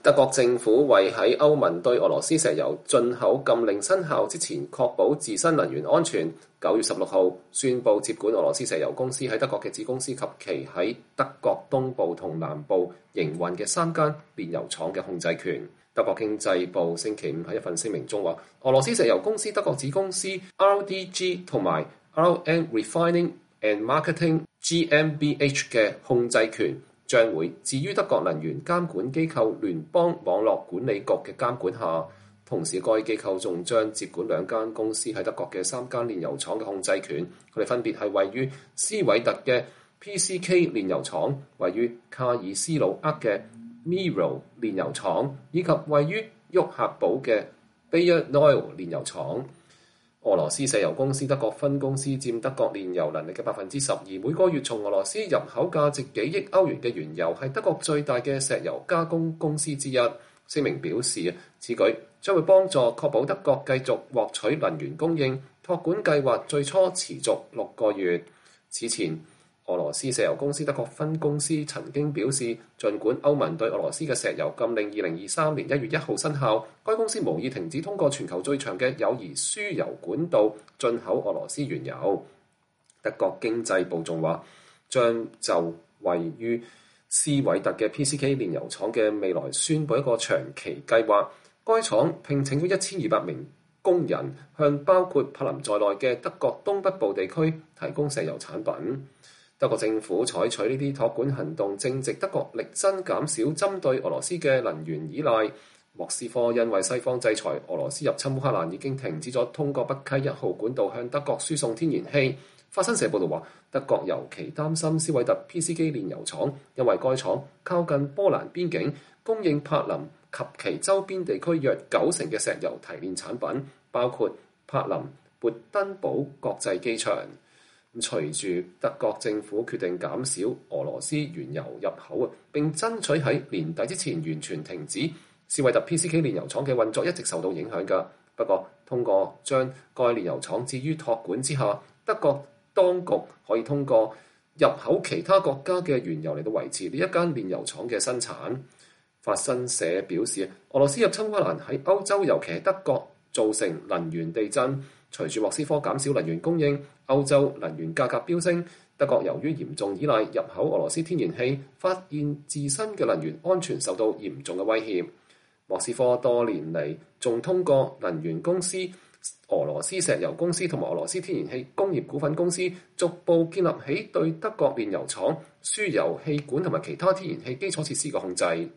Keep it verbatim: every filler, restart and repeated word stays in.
德國政府為喺歐盟對俄羅斯石油進口禁令生效之前確保自身能源安全，九月十六號宣布接管俄羅斯石油公司喺德國嘅子公司及其喺德國東部同南部營運嘅三間煉油廠嘅控制權。德國經濟部星期五喺一份聲明中話，俄羅斯石油公司德國子公司 R D G 同埋 R N Refining and Marketing G M B H 嘅控制權將會置於德國能源監管機構聯邦網絡管理局嘅監管下，同時該機構仲將接管兩間公司喺德國嘅三間煉油廠嘅控制權，佢哋分別係位於斯韋特嘅 P C K 煉油廠、位於卡爾斯魯厄嘅 Miro 煉油廠以及位於沃克堡嘅 Bayer Oil 煉油廠。俄羅斯石油公司德國分公司佔德國煉油能力嘅百分之十二，每個月從俄羅斯入口價值幾億歐元嘅原油，係德國最大嘅石油加工公司之一。聲明表示，此舉將會幫助確保德國繼續獲取能源供應。託管計劃最初持續六個月。此前，俄羅斯石油公司德國分公司曾經表示，儘管歐盟對俄羅斯嘅石油禁令二零二三年一月一號生效，該公司無意停止通過全球最長嘅友誼輸油管道進口俄羅斯原油。德國經濟部仲話，將就位於斯韋特嘅 P C K 煉油廠嘅未來宣布一個長期計劃。該廠聘請咗一千二百名工人，向包括柏林在內嘅德國東北部地區提供石油產品。德國政府採取呢啲託管行動，正值德國力爭減少針對俄羅斯嘅能源依賴。莫斯科因為西方制裁俄羅斯入侵烏克蘭，已經停止咗通過北溪一號管道向德國輸送天然氣。法新社報道話，德國尤其擔心斯韋特 P C K 煉油廠，因為該廠靠近波蘭邊境，供應柏林及其周邊地區約九成嘅石油提煉產品，包括柏林勃登堡國際機場。隨住德國政府決定減少俄羅斯原油入口啊，並爭取喺年底之前完全停止斯韋特 P C K 煉油廠嘅運作，一直受到影響㗎。不過，通過將該煉油廠置於託管之下，德國當局可以通過入口其他國家嘅原油嚟到維持呢一間煉油廠嘅生產。法新社表示，俄羅斯入侵烏克蘭喺歐洲，尤其係德國造成能源地震。隨住莫斯科減少能源供應，歐洲能源價格飆升。德國由於嚴重依賴入口俄羅斯天然氣，發現自身嘅能源安全受到嚴重嘅威脅。莫斯科多年嚟仲通過能源公司、俄羅斯石油公司同埋俄羅斯天然氣工業股份公司，逐步建立起對德國煉油廠、輸油氣管同埋其他天然氣基礎設施嘅控制。